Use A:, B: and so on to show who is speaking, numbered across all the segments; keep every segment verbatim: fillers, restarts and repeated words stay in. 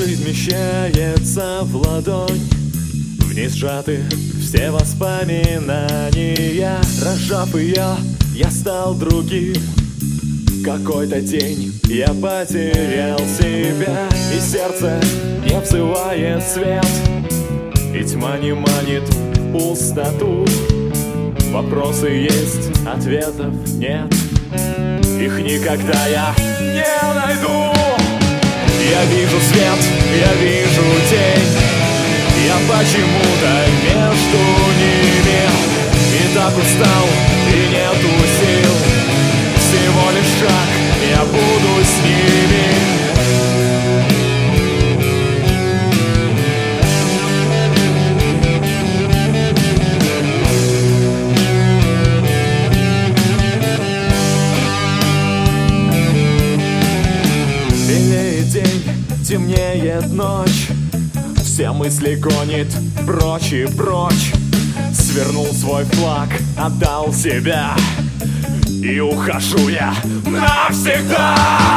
A: жизнь вмещается в ладонь, в ней сжаты все воспоминания. Разжав ее, я стал другим. В какой-то день я потерял себя, и сердце не взывает свет, и тьма не манит в пустоту. Вопросы есть, ответов нет, их никогда я не найду. Я вижу свет, я вижу тень, я почему-то между ними. И так устал, и нету сил. Всего лишь шаг, я буду с ними. Белеет день, темнеет ночь, все мысли гонит прочь и прочь. Свернул свой флаг, отдал себя, и ухожу я навсегда.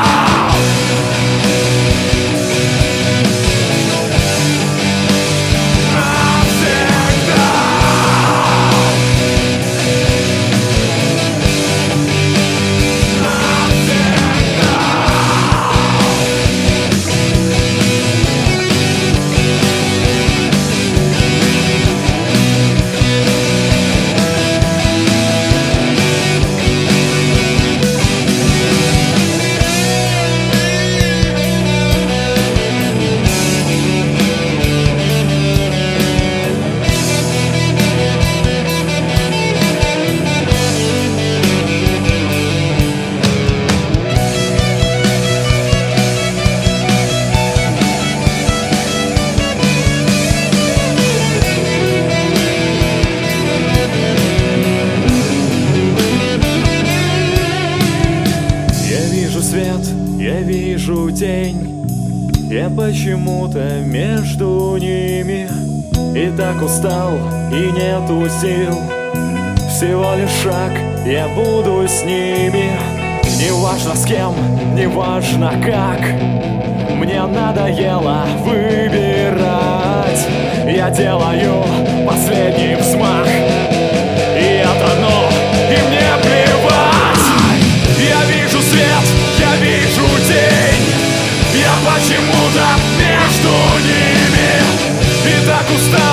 A: Я вижу тень, я почему-то между ними. И так устал, и нету сил. Всего лишь шаг, я буду с ними. Не важно с кем, не важно как, мне надоело выбирать. Я делаю последний взмах, и это дно, и мне плевать. Я вижу свет, я вижу тень, я почему-то между ними. И так устал.